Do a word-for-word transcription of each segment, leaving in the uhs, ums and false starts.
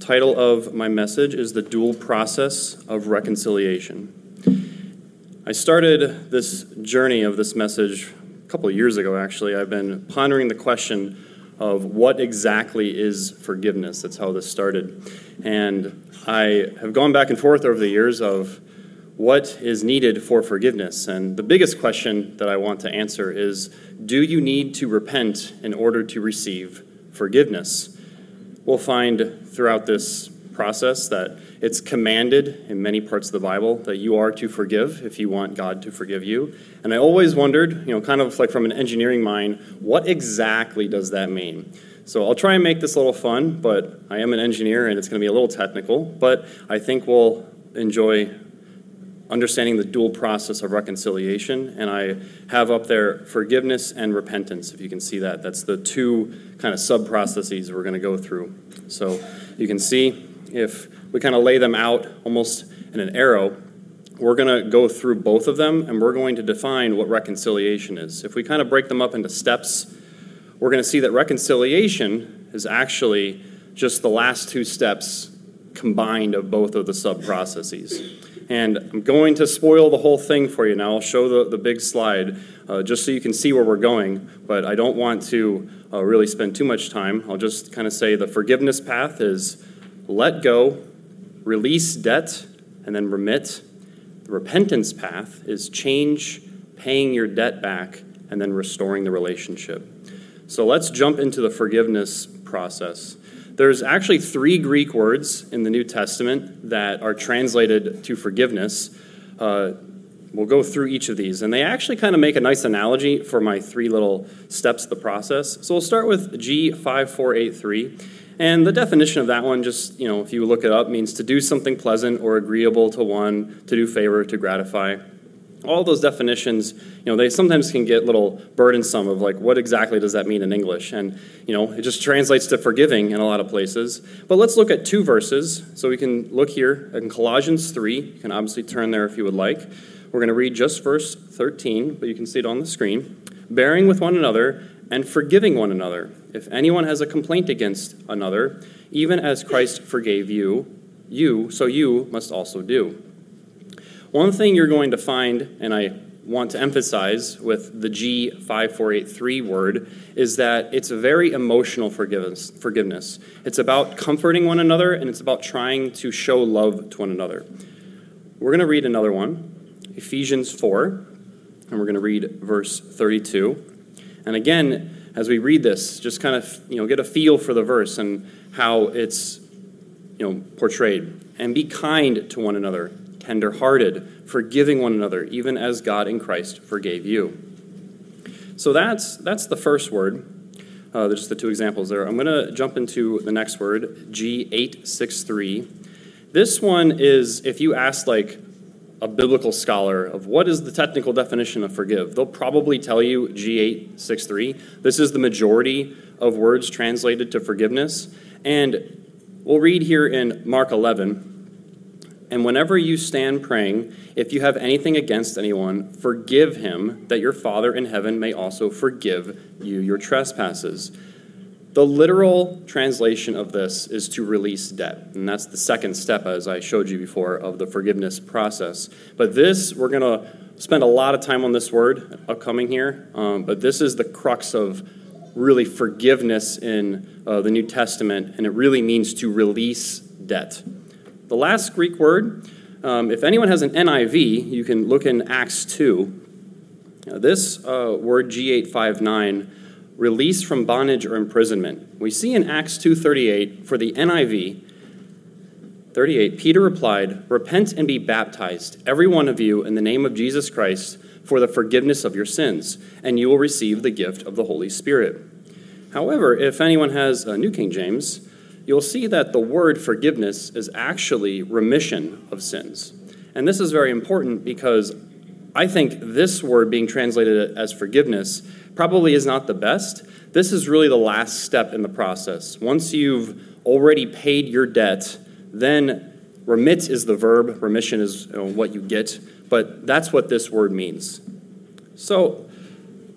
title of my message is The Dual Process of Reconciliation. I started this journey of this message a couple of years ago, actually. I've been pondering the question of what exactly is forgiveness. That's how this started. And I have gone back and forth over the years of what is needed for forgiveness. And the biggest question that I want to answer is, do you need to repent in order to receive forgiveness? We'll find throughout this process that it's commanded in many parts of the Bible that you are to forgive if you want God to forgive you. And I always wondered, you know, kind of like from an engineering mind, what exactly does that mean? So I'll try and make this a little fun, but I am an engineer and it's going to be a little technical, but I think we'll enjoy understanding the dual process of reconciliation. And I have up there forgiveness and repentance, if you can see that. That's the two kind of sub-processes we're going to go through. So you can see if we kind of lay them out almost in an arrow, we're going to go through both of them, and we're going to define what reconciliation is. If we kind of break them up into steps, we're going to see that reconciliation is actually just the last two steps combined of both of the sub-processes. And I'm going to spoil the whole thing for you now. I'll show the, the big slide uh, just so you can see where we're going, but I don't want to uh, really spend too much time. I'll just kind of say the forgiveness path is let go, release debt, and then remit. The repentance path is change, paying your debt back, and then restoring the relationship. So let's jump into the forgiveness process. There's actually three Greek words in the New Testament that are translated to forgiveness. Uh, we'll go through each of these, and they actually kind of make a nice analogy for my three little steps of the process. So we'll start with G five four eight three, and the definition of that one, just, you know, if you look it up, means to do something pleasant or agreeable to one, to do favor, to gratify. All those definitions, you know, they sometimes can get a little burdensome of like, what exactly does that mean in English? And, you know, it just translates to forgiving in a lot of places. But let's look at two verses. So we can look here in Colossians three. You can obviously turn there if you would like. We're going to read just verse thirteen, but you can see it on the screen. Bearing with one another and forgiving one another. If anyone has a complaint against another, even as Christ forgave you, you, so you must also do. One thing you're going to find, and I want to emphasize with the G five four eight three word, is that it's a very emotional forgiveness. forgiveness. It's about comforting one another, and it's about trying to show love to one another. We're going to read another one, Ephesians four, and we're going to read verse thirty-two. And again, as we read this, just kind of, you know, get a feel for the verse and how it's, you know, portrayed. And be kind to one another, tender-hearted, forgiving one another, even as God in Christ forgave you. So that's that's the first word. Uh, just the two examples there. I'm going to jump into the next word, G eight six three. This one is, if you ask like a biblical scholar of what is the technical definition of forgive, they'll probably tell you G eight six three. This is the majority of words translated to forgiveness. And we'll read here in Mark eleven. And whenever you stand praying, if you have anything against anyone, forgive him, that your Father in heaven may also forgive you your trespasses. The literal translation of this is to release debt. And that's the second step, as I showed you before, of the forgiveness process. But this, we're going to spend a lot of time on this word upcoming here. Um, but this is the crux of really forgiveness in uh, the New Testament. And it really means to release debt. The last Greek word, um, if anyone has an N I V, you can look in Acts two. Now, this uh, word, G eight five nine, release from bondage or imprisonment. We see in Acts two thirty-eight, for the N I V, thirty-eight, Peter replied, repent and be baptized, every one of you, in the name of Jesus Christ, for the forgiveness of your sins, and you will receive the gift of the Holy Spirit. However, if anyone has a New King James, you'll see that the word forgiveness is actually remission of sins. And this is very important because I think this word being translated as forgiveness probably is not the best. This is really the last step in the process. Once you've already paid your debt, then remit is the verb, remission is, you know, what you get, but that's what this word means. So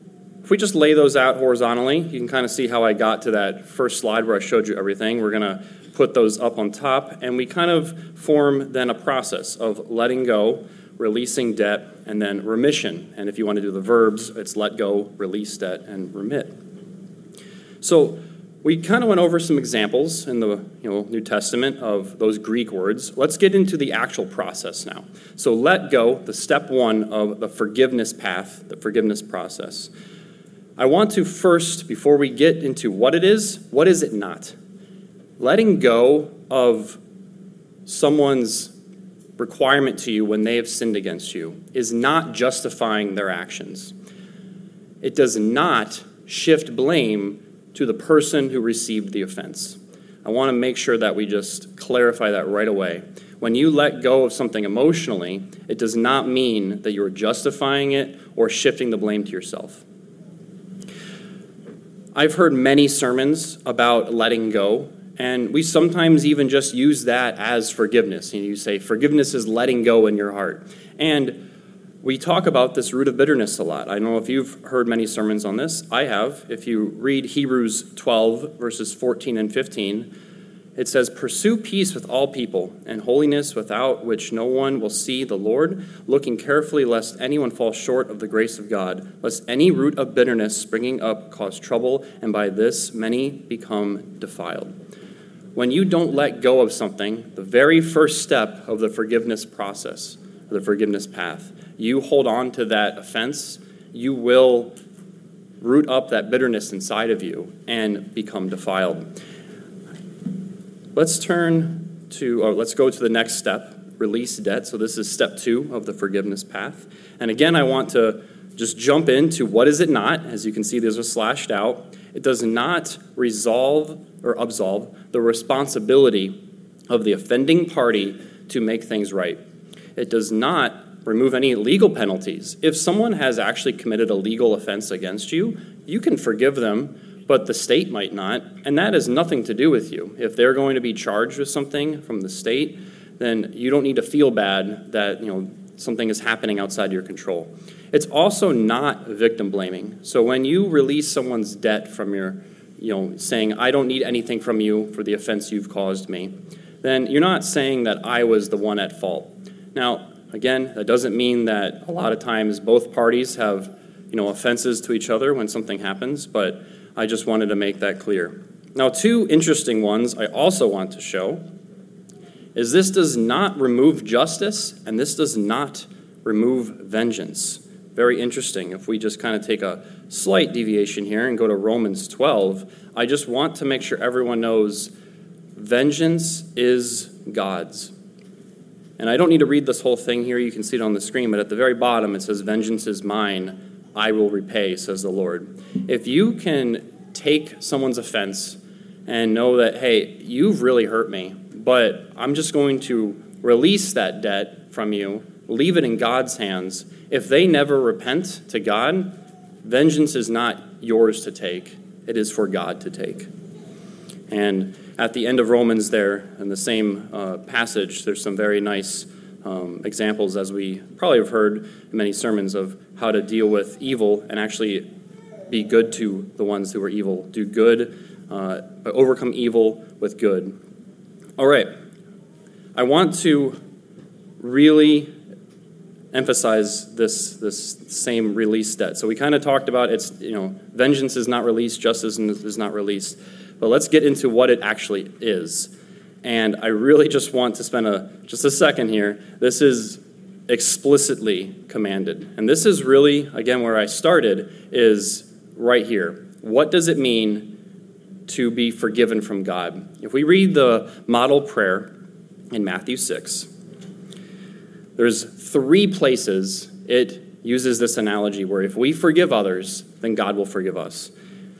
we just lay those out horizontally, you can kind of see how I got to that first slide where I showed you everything. We're going to put those up on top, and we kind of form then a process of letting go, releasing debt, and then remission. And if you want to do the verbs, it's let go, release debt, and remit. So we kind of went over some examples in the you know, New Testament of those Greek words. Let's get into the actual process now. So let go, the step one of the forgiveness path, the forgiveness process. I want to first, before we get into what it is, what is it not? Letting go of someone's requirement to you when they have sinned against you is not justifying their actions. It does not shift blame to the person who received the offense. I want to make sure that we just clarify that right away. When you let go of something emotionally, it does not mean that you're justifying it or shifting the blame to yourself. I've heard many sermons about letting go, and we sometimes even just use that as forgiveness. You know, you say forgiveness is letting go in your heart. And we talk about this root of bitterness a lot. I don't know if you've heard many sermons on this. I have. If you read Hebrews twelve, verses fourteen and fifteen, it says, "Pursue peace with all people, and holiness without which no one will see the Lord, looking carefully lest anyone fall short of the grace of God, lest any root of bitterness springing up cause trouble, and by this many become defiled." When you don't let go of something, the very first step of the forgiveness process, the forgiveness path, you hold on to that offense, you will root up that bitterness inside of you and become defiled. Let's turn to, or let's go to the next step, release debt. So this is step two of the forgiveness path. And again, I want to just jump into what is it not. As you can see, these are slashed out. It does not resolve or absolve the responsibility of the offending party to make things right. It does not remove any legal penalties. If someone has actually committed a legal offense against you, you can forgive them, but the state might not, and that has nothing to do with you. If they're going to be charged with something from the state, then you don't need to feel bad that, you know, something is happening outside your control. It's also not victim blaming. So when you release someone's debt from your, you know, saying, I don't need anything from you for the offense you've caused me, then you're not saying that I was the one at fault. Now, again, that doesn't mean that a lot of times both parties have, you know, offenses to each other when something happens, but I just wanted to make that clear. Now, two interesting ones I also want to show is this does not remove justice, and this does not remove vengeance. Very interesting. If we just kind of take a slight deviation here and go to Romans twelve, I just want to make sure everyone knows vengeance is God's. And I don't need to read this whole thing here. You can see it on the screen, but at the very bottom it says, "Vengeance is mine, I will repay, says the Lord." If you can take someone's offense and know that, hey, you've really hurt me, but I'm just going to release that debt from you, leave it in God's hands. If they never repent to God, vengeance is not yours to take. It is for God to take. And at the end of Romans there, in the same uh, passage, there's some very nice um, examples, as we probably have heard in many sermons, of how to deal with evil and actually be good to the ones who are evil. Do good, uh, overcome evil with good. All right. I want to really emphasize this this same release debt. So we kind of talked about it's, you know, vengeance is not released, justice is not released. But let's get into what it actually is. And I really just want to spend a just a second here. This is explicitly commanded. And this is really, again, where I started, is right here. What does it mean to be forgiven from God? If we read the model prayer in Matthew six, there's three places it uses this analogy where if we forgive others, then God will forgive us.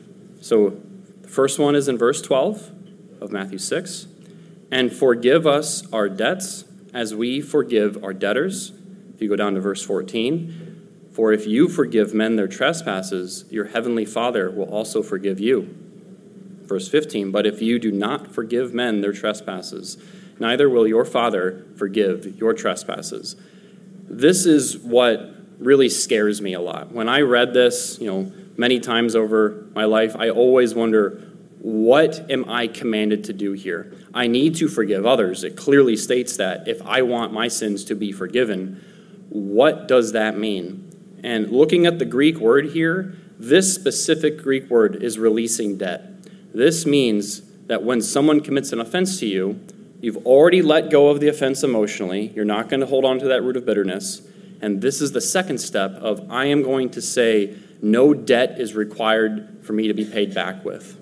So the first one is in verse twelve of Matthew six. And forgive us our debts as we forgive our debtors. If you go down to verse fourteen, for if you forgive men their trespasses, your heavenly Father will also forgive you. Verse fifteen, but if you do not forgive men their trespasses, neither will your Father forgive your trespasses. This is what really scares me a lot. When I read this, you know, many times over my life, I always wonder, what am I commanded to do here? I need to forgive others. It clearly states that if I want my sins to be forgiven, what does that mean? And looking at the Greek word here, this specific Greek word is releasing debt. This means that when someone commits an offense to you, you've already let go of the offense emotionally. You're not going to hold on to that root of bitterness. And this is the second step of I am going to say no debt is required for me to be paid back with.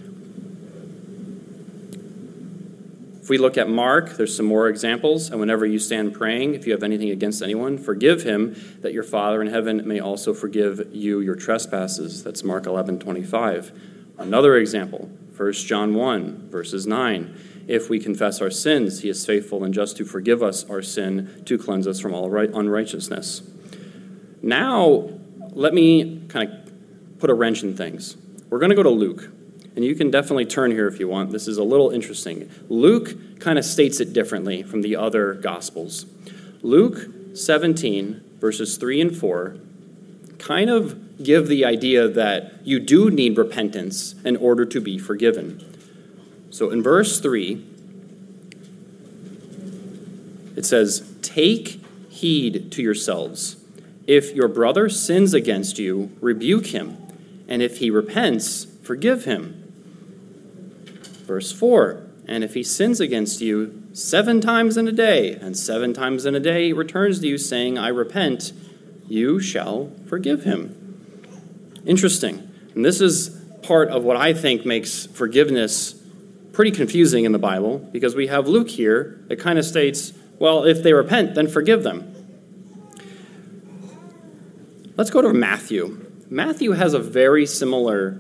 If we look at Mark, there's some more examples. And whenever you stand praying, if you have anything against anyone, forgive him, that your Father in heaven may also forgive you your trespasses. That's Mark eleven twenty-five. Another example, First John one, verses nine. If we confess our sins, he is faithful and just to forgive us our sin, to cleanse us from all right, unrighteousness. Now, let me kind of put a wrench in things. We're going to go to Luke. And you can definitely turn here if you want. This is a little interesting. Luke kind of states it differently from the other Gospels. Luke seventeen, verses three and four, kind of give the idea that you do need repentance in order to be forgiven. So in verse three, it says, "Take heed to yourselves. If your brother sins against you, rebuke him. And if he repents, forgive him." Verse four, "And if he sins against you seven times in a day, and seven times in a day he returns to you saying, 'I repent,' you shall forgive him." Interesting. And this is part of what I think makes forgiveness pretty confusing in the Bible, because we have Luke here that kind of states, well, if they repent, then forgive them. Let's go to Matthew. Matthew has a very similar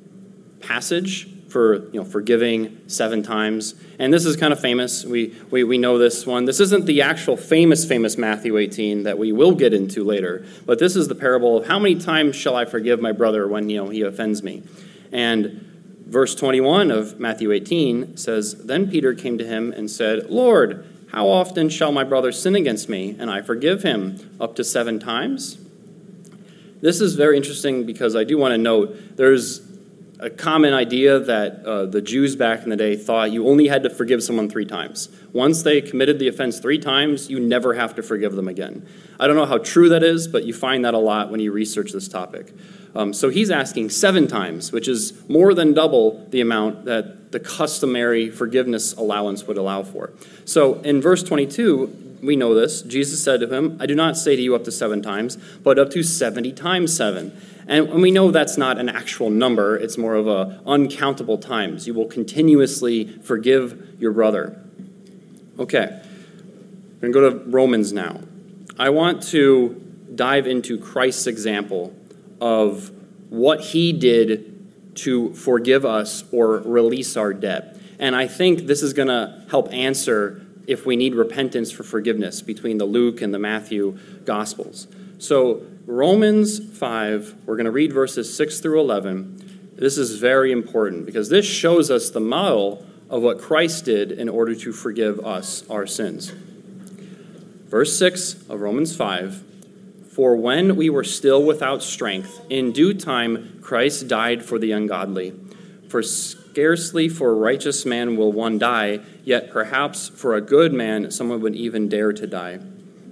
passage for, you know, forgiving seven times. And this is kind of famous. We, we we know this one. This isn't the actual famous, famous Matthew eighteen that we will get into later. But this is the parable of how many times shall I forgive my brother when, you know, he offends me. And verse twenty-one of Matthew eighteen says, "Then Peter came to him and said, 'Lord, how often shall my brother sin against me, and I forgive him? Up to seven times?'" This is very interesting because I do want to note there's a common idea that uh, the Jews back in the day thought you only had to forgive someone three times. Once they committed the offense three times, you never have to forgive them again. I don't know how true that is, but you find that a lot when you research this topic. Um, so he's asking seven times, which is more than double the amount that the customary forgiveness allowance would allow for. So in verse twenty-two, we know this. Jesus said to him, "I do not say to you up to seven times, but up to seventy times seven." And we know that's not an actual number. It's more of a uncountable times. You will continuously forgive your brother. Okay, we're going to go to Romans now. I want to dive into Christ's example of what he did to forgive us or release our debt. And I think this is going to help answer if we need repentance for forgiveness between the Luke and the Matthew Gospels. So Romans five, we're going to read verses six through eleven. This is very important because this shows us the model of what Christ did in order to forgive us our sins. Verse six of Romans five, "For when we were still without strength, in due time Christ died for the ungodly. For scarcely for a righteous man will one die, yet perhaps for a good man someone would even dare to die.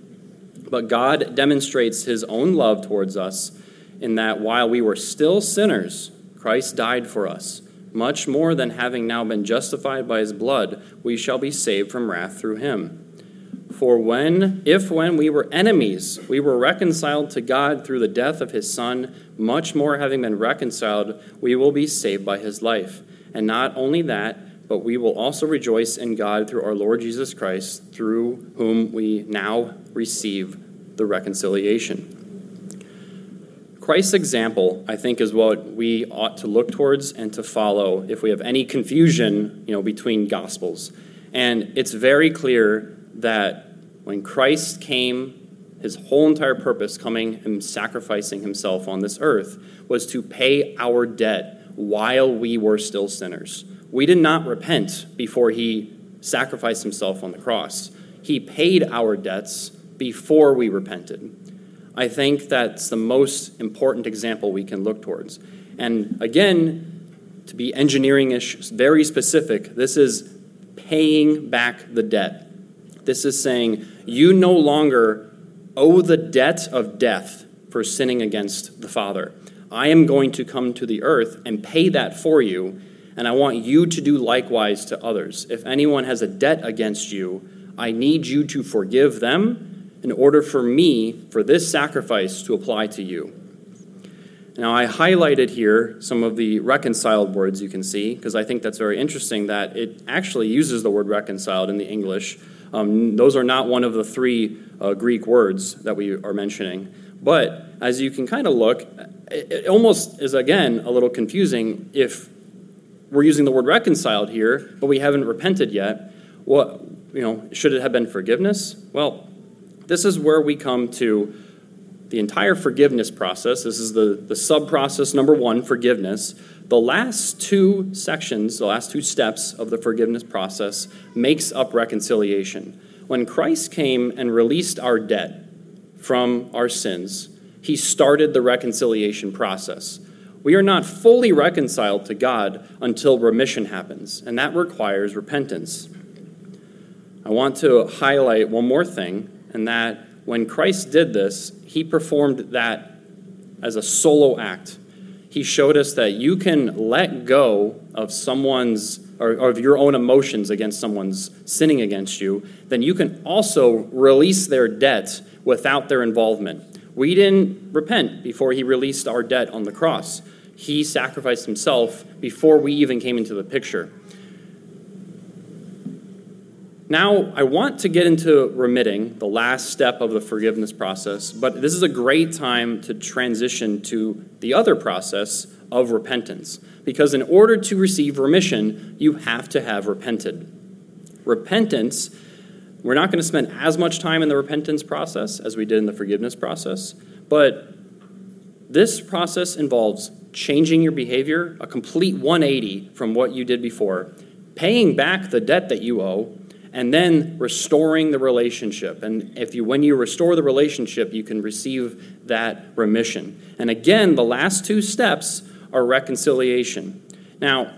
But God demonstrates his own love towards us in that while we were still sinners, Christ died for us. Much more than having now been justified by his blood, we shall be saved from wrath through him. For when, if when we were enemies, we were reconciled to God through the death of his Son, much more having been reconciled, we will be saved by his life. And not only that, but we will also rejoice in God through our Lord Jesus Christ, through whom we now receive the reconciliation." Christ's example, I think, is what we ought to look towards and to follow if we have any confusion, you know, between Gospels. And it's very clear that when Christ came, his whole entire purpose, coming and sacrificing himself on this earth, was to pay our debt while we were still sinners. We did not repent before he sacrificed himself on the cross. He paid our debts before we repented. I think that's the most important example we can look towards. And again, to be engineering-ish, very specific, this is paying back the debt. This is saying you no longer owe the debt of death for sinning against the Father. I am going to come to the earth and pay that for you, and I want you to do likewise to others. If anyone has a debt against you, I need you to forgive them in order for me, for this sacrifice to apply to you. Now, I highlighted here some of the reconciled words you can see, because I think that's very interesting that it actually uses the word reconciled in the English. Um, those are not one of the three uh, Greek words that we are mentioning. But as you can kind of look, it, it almost is, again, a little confusing if we're using the word reconciled here, but we haven't repented yet. What, you know, should it have been forgiveness? Well, this is where we come to the entire forgiveness process. This is the, the sub-process number one, forgiveness. The last two sections, the last two steps of the forgiveness process makes up reconciliation. When Christ came and released our debt from our sins, he started the reconciliation process. We are not fully reconciled to God until remission happens, and that requires repentance. I want to highlight one more thing, and that when Christ did this, he performed that as a solo act. He showed us that you can let go of someone's, or, or of your own emotions against someone's sinning against you, then you can also release their debt without their involvement. We didn't repent before he released our debt on the cross. He sacrificed himself before we even came into the picture. Now, I want to get into remitting, the last step of the forgiveness process, but this is a great time to transition to the other process of repentance, because in order to receive remission, you have to have repented. Repentance, we're not going to spend as much time in the repentance process as we did in the forgiveness process, but this process involves changing your behavior, a complete one eighty from what you did before, paying back the debt that you owe, and then restoring the relationship. And if you, when you restore the relationship, you can receive that remission. And again, the last two steps are reconciliation. Now,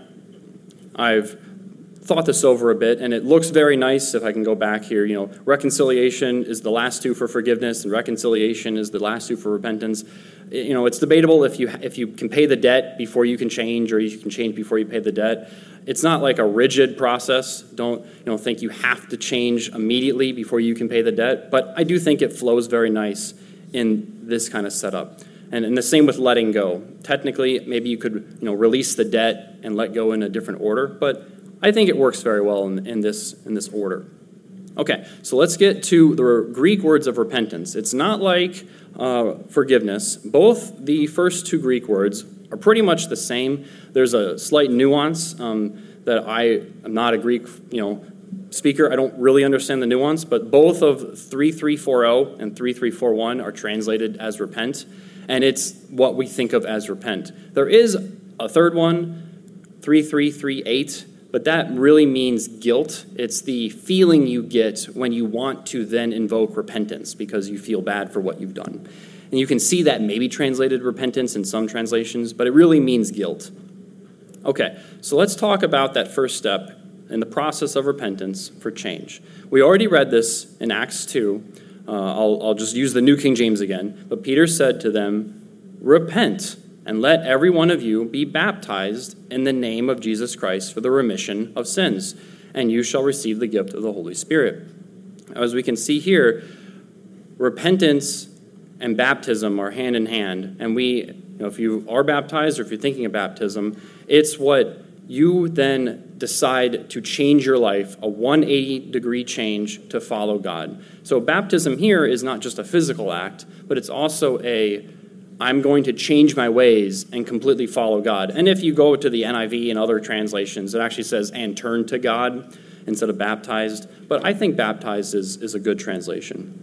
I've thought this over a bit, and it looks very nice if I can go back here. You know, reconciliation is the last two for forgiveness, and reconciliation is the last two for repentance. You know, it's debatable if you if you can pay the debt before you can change, or you can change before you pay the debt. It's not like a rigid process. Don't you know think you have to change immediately before you can pay the debt. But I do think it flows very nice in this kind of setup. And, and the same with letting go. Technically, maybe you could you know release the debt and let go in a different order, but I think it works very well in, in this in this order. Okay, so let's get to the Greek words of repentance. It's not like uh, forgiveness. Both the first two Greek words are pretty much the same. There's a slight nuance um, that I am not a Greek, you know, speaker. I don't really understand the nuance, but both of three three four zero and three three four one are translated as repent, and it's what we think of as repent. There is a third one, three three three eight, but that really means guilt. It's the feeling you get when you want to then invoke repentance because you feel bad for what you've done. And you can see that maybe translated repentance in some translations, but it really means guilt. Okay, so let's talk about that first step in the process of repentance for change. We already read this in Acts two. Uh, I'll, I'll just use the New King James again. But Peter said to them, "Repent, and let every one of you be baptized in the name of Jesus Christ for the remission of sins, and you shall receive the gift of the Holy Spirit." As we can see here, repentance and baptism are hand in hand. And we, you know, if you are baptized or if you're thinking of baptism, it's what you then decide to change your life, a one eighty degree change to follow God. So baptism here is not just a physical act, but it's also a I'm going to change my ways and completely follow God. And if you go to the N I V and other translations, it actually says, and turn to God instead of baptized. But I think baptized is, is a good translation.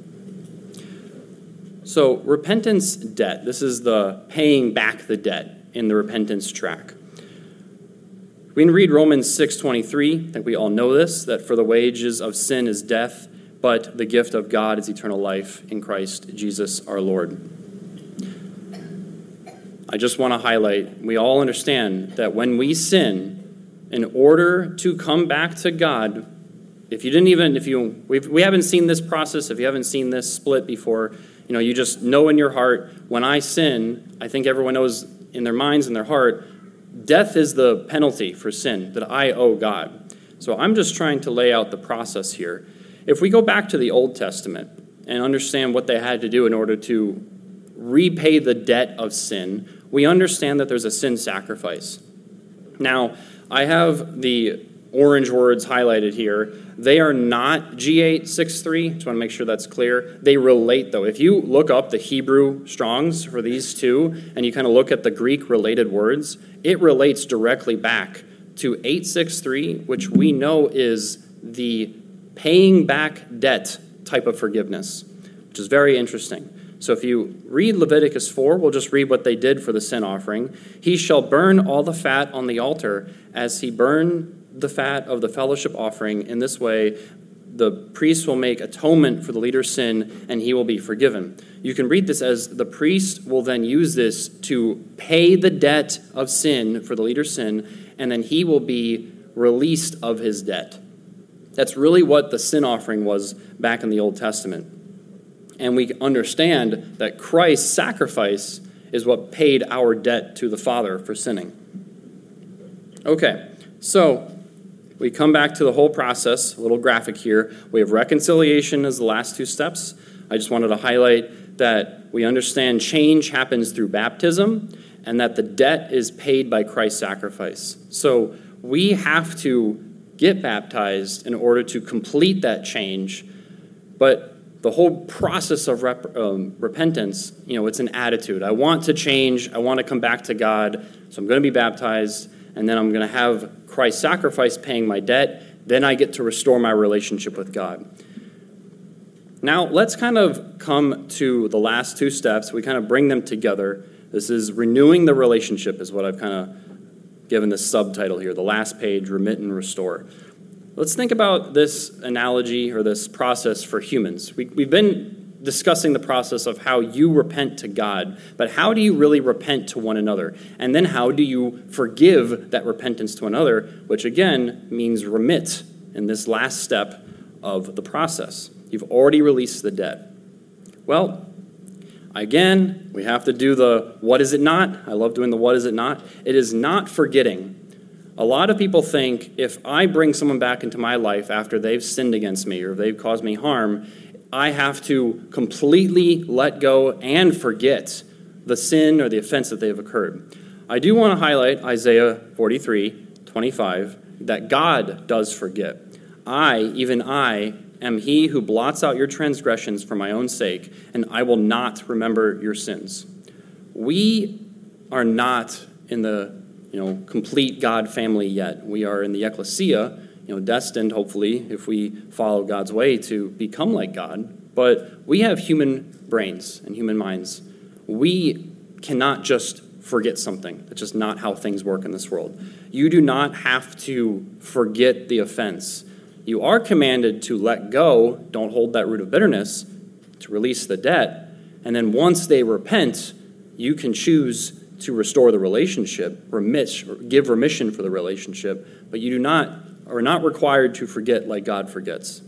So repentance debt, this is the paying back the debt in the repentance track. We can read Romans six twenty-three. I think we all know this, that for the wages of sin is death, but the gift of God is eternal life in Christ Jesus our Lord. I just want to highlight, we all understand that when we sin, in order to come back to God, if you didn't even, if you, we've, we haven't seen this process, if you haven't seen this split before, you know, you just know in your heart, when I sin, I think everyone knows in their minds and their heart, death is the penalty for sin that I owe God. So I'm just trying to lay out the process here. If we go back to the Old Testament and understand what they had to do in order to repay the debt of sin, we understand that there's a sin sacrifice. Now, I have the orange words highlighted here. They are not G eight sixty-three. Just want to make sure that's clear. They relate, though. If you look up the Hebrew Strongs for these two, and you kind of look at the Greek related words, it relates directly back to eight sixty-three, which we know is the paying back debt type of forgiveness, which is very interesting. So if you read Leviticus four, we'll just read what they did for the sin offering. He shall burn all the fat on the altar as he burned the fat of the fellowship offering. In this way, the priest will make atonement for the leader's sin, and he will be forgiven. You can read this as the priest will then use this to pay the debt of sin for the leader's sin, and then he will be released of his debt. That's really what the sin offering was back in the Old Testament. And we understand that Christ's sacrifice is what paid our debt to the Father for sinning. Okay, so we come back to the whole process, a little graphic here. We have reconciliation as the last two steps. I just wanted to highlight that we understand change happens through baptism and that the debt is paid by Christ's sacrifice. So we have to get baptized in order to complete that change, but the whole process of rep, um, repentance, you know, it's an attitude. I want to change. I want to come back to God. So I'm going to be baptized, and then I'm going to have Christ's sacrifice paying my debt. Then I get to restore my relationship with God. Now, let's kind of come to the last two steps. We kind of bring them together. This is renewing the relationship is what I've kind of given this subtitle here, the last page, remit and restore. Let's think about this analogy or this process for humans. We, we've been discussing the process of how you repent to God, but how do you really repent to one another? And then how do you forgive that repentance to another, which again means remit in this last step of the process. You've already released the debt. Well, again, we have to do the what is it not? I love doing the what is it not. It is not forgetting. A lot of people think if I bring someone back into my life after they've sinned against me or they've caused me harm, I have to completely let go and forget the sin or the offense that they have occurred. I do want to highlight Isaiah forty-three twenty-five, that God does forget. I, even I, am he who blots out your transgressions for my own sake, and I will not remember your sins. We are not in the you know, complete God family yet. We are in the ecclesia, you know, destined, hopefully, if we follow God's way, to become like God. But we have human brains and human minds. We cannot just forget something. That's just not how things work in this world. You do not have to forget the offense. You are commanded to let go, don't hold that root of bitterness, to release the debt, and then once they repent, you can choose to restore the relationship, remit, give remission for the relationship, but you do not are not required to forget like God forgets.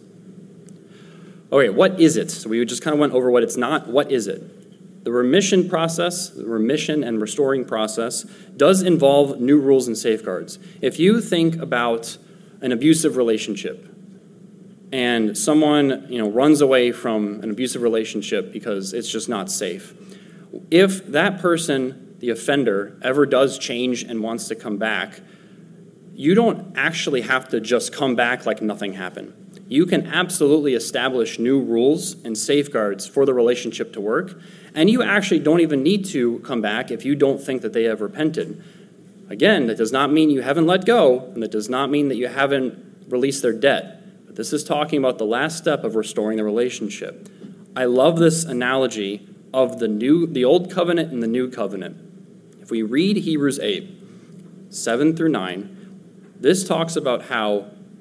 Okay, what is it? So we just kind of went over what it's not. What is it? The remission process, the remission and restoring process, does involve new rules and safeguards. If you think about an abusive relationship, and someone, you know, runs away from an abusive relationship because it's just not safe, if that person, the offender, ever does change and wants to come back, you don't actually have to just come back like nothing happened. You can absolutely establish new rules and safeguards for the relationship to work, and you actually don't even need to come back if you don't think that they have repented. Again, that does not mean you haven't let go, and that does not mean that you haven't released their debt. But this is talking about the last step of restoring the relationship. I love this analogy of the new, the old covenant and the new covenant. If we read Hebrews eight, seven through nine, this talks about how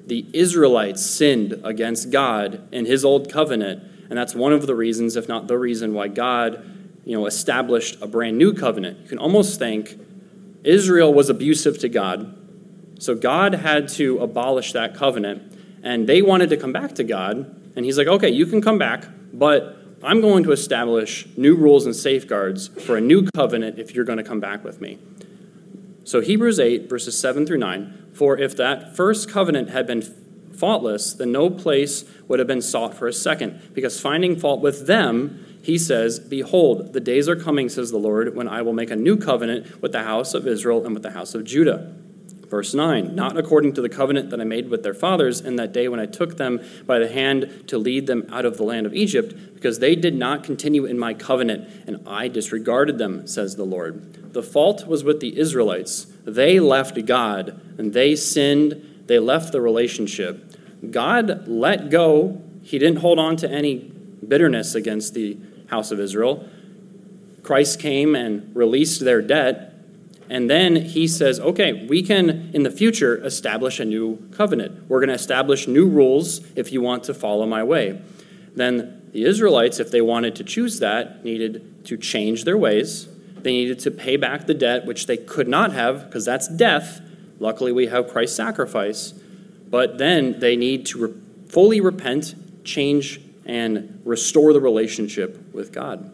the Israelites sinned against God in his old covenant, and that's one of the reasons, if not the reason, why God, you know, established a brand new covenant. You can almost think Israel was abusive to God, so God had to abolish that covenant, and they wanted to come back to God, and he's like, okay, you can come back, but I'm going to establish new rules and safeguards for a new covenant if you're going to come back with me. So Hebrews eight, verses seven through nine, for if that first covenant had been faultless, then no place would have been sought for a second, because finding fault with them, he says, behold, the days are coming, says the Lord, when I will make a new covenant with the house of Israel and with the house of Judah. Verse nine, not according to the covenant that I made with their fathers in that day when I took them by the hand to lead them out of the land of Egypt, because they did not continue in my covenant, and I disregarded them, says the Lord. The fault was with the Israelites. They left God, and they sinned. They left the relationship. God let go. He didn't hold on to any bitterness against the house of Israel. Christ came and released their debt. And then he says, okay, we can, in the future, establish a new covenant. We're going to establish new rules if you want to follow my way. Then the Israelites, if they wanted to choose that, needed to change their ways. They needed to pay back the debt, which they could not have, because that's death. Luckily, we have Christ's sacrifice. But then they need to re- fully repent, change, and restore the relationship with God.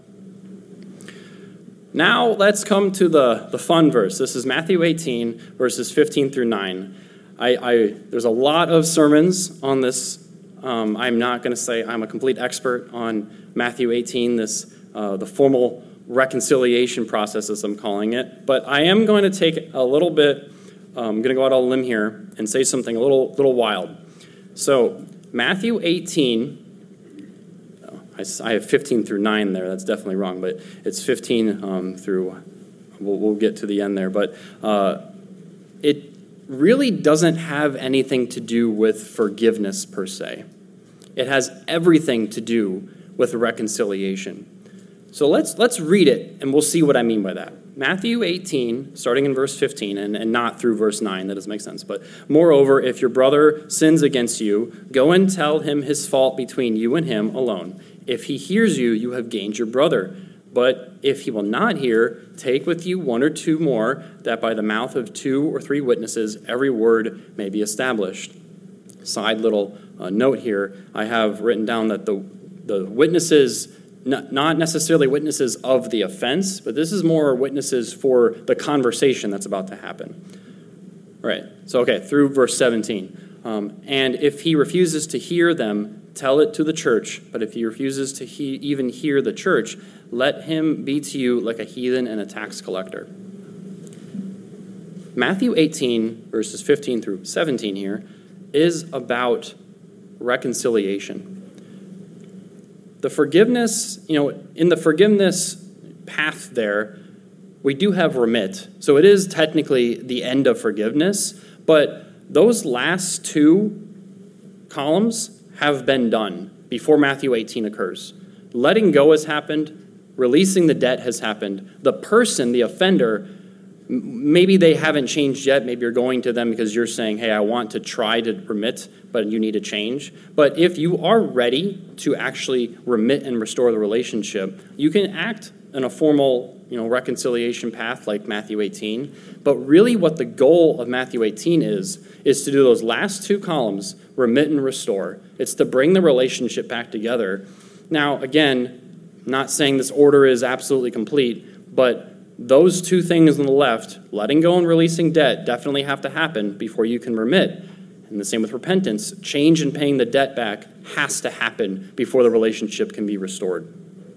Now let's come to the, the fun verse. This is Matthew eighteen, verses fifteen through nine. I, I there's a lot of sermons on this. Um, I'm not going to say I'm a complete expert on Matthew eighteen, this uh, the formal reconciliation process, as I'm calling it. But I am going to take a little bit. Um, I'm going to go out on a limb here and say something a little little wild. So Matthew eighteen. I have fifteen through nine there. That's definitely wrong, but it's fifteen um, through, we'll, we'll get to the end there. But uh, it really doesn't have anything to do with forgiveness per se. It has everything to do with reconciliation. So let's let's read it, and we'll see what I mean by that. Matthew eighteen, starting in verse fifteen, and, and not through verse nine. That doesn't make sense. But moreover, if your brother sins against you, go and tell him his fault between you and him alone. If he hears you, you have gained your brother. But if he will not hear, take with you one or two more, that by the mouth of two or three witnesses every word may be established. Side little uh, note here, I have written down that the, the witnesses, not, not necessarily witnesses of the offense, but this is more witnesses for the conversation that's about to happen. Right, so okay, through verse seventeen. Um, and if he refuses to hear them, tell it to the church, but if he refuses to he- even hear the church, let him be to you like a heathen and a tax collector. Matthew eighteen, verses fifteen through seventeen here, is about reconciliation. The forgiveness, you know, in the forgiveness path there, we do have remit. So it is technically the end of forgiveness, but those last two columns have been done before Matthew eighteen occurs. Letting go has happened. Releasing the debt has happened. The person, the offender, maybe they haven't changed yet. Maybe you're going to them because you're saying, hey, I want to try to remit, but you need to change. But if you are ready to actually remit and restore the relationship, you can act in a formal, you know, reconciliation path like Matthew eighteen. But really what the goal of Matthew eighteen is, is to do those last two columns, remit and restore. It's to bring the relationship back together. Now, again, not saying this order is absolutely complete, but those two things on the left, letting go and releasing debt, definitely have to happen before you can remit. And the same with repentance. Change and paying the debt back has to happen before the relationship can be restored.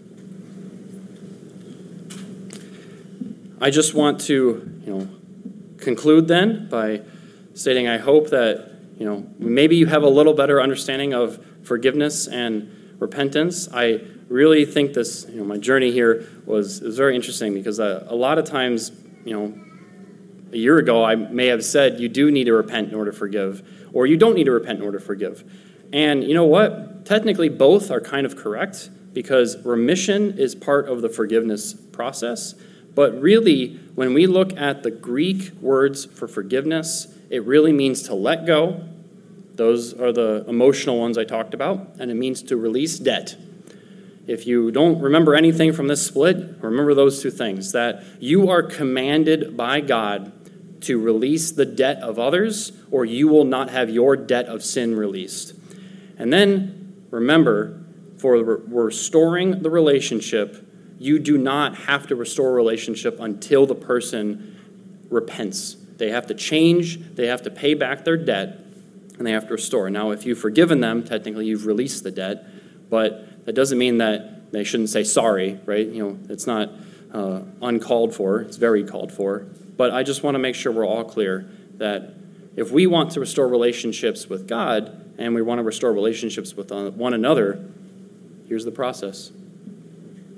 I just want to, you know, conclude then by stating I hope that, you know, maybe you have a little better understanding of forgiveness and repentance. I really think this, you know, my journey here was, was very interesting because uh, a lot of times, you know, a year ago I may have said you do need to repent in order to forgive, or you don't need to repent in order to forgive. And you know what? Technically both are kind of correct because remission is part of the forgiveness process. But really, when we look at the Greek words for forgiveness, it really means to let go Those are the emotional ones I talked about, and it means to release debt. If you don't remember anything from this split, remember those two things, that you are commanded by God to release the debt of others, or you will not have your debt of sin released. And then remember, for re- restoring the relationship, you do not have to restore a relationship until the person repents. They have to change, they have to pay back their debt, and they have to restore. Now, if you've forgiven them, technically you've released the debt, but that doesn't mean that they shouldn't say sorry, right? You know, it's not uh, uncalled for, it's very called for. But I just want to make sure we're all clear that if we want to restore relationships with God and we want to restore relationships with one another, here's the process.